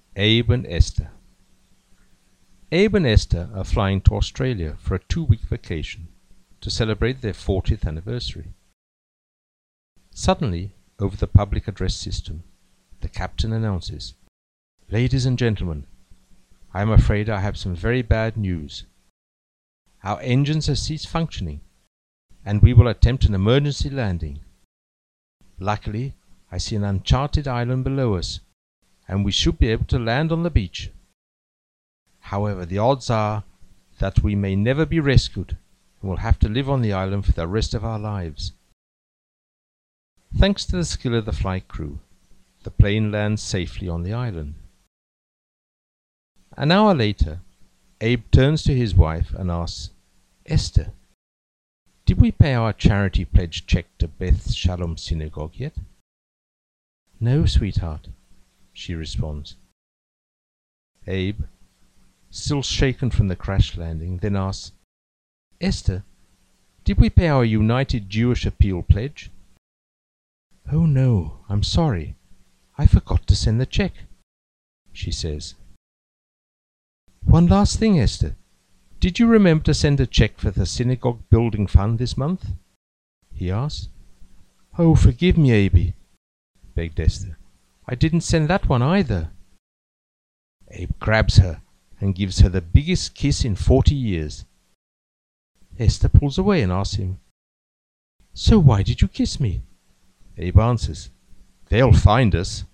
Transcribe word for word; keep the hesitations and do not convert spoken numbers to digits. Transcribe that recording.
Abe and Esther. Abe and Esther are flying to Australia for a two-week vacation to celebrate their fortieth anniversary. Suddenly, over the public address system, the captain announces, "Ladies and gentlemen, I am afraid I have some very bad news. Our engines have ceased functioning, and we will attempt an emergency landing. Luckily, I see an uncharted island below us, and we should be able to land on the beach. However, the odds are that we may never be rescued and will have to live on the island for the rest of our lives." Thanks to the skill of the flight crew, the plane lands safely on the island. An hour later, Abe turns to his wife and asks, "Esther, did we pay our charity pledge check to Beth Shalom Synagogue yet?" "No, sweetheart," she responds. Abe, still shaken from the crash landing, then asks, "Esther, did we pay our United Jewish Appeal pledge?" "Oh no, I'm sorry. I forgot to send the check," she says. "One last thing, Esther. Did you remember to send a check for the synagogue building fund this month?" he asked. "Oh, forgive me, Abe," begged Esther. "I didn't send that one either." Abe grabs her and gives her the biggest kiss in forty years. Esther pulls away and asks him, "So why did you kiss me?" Abe answers, "They'll find us."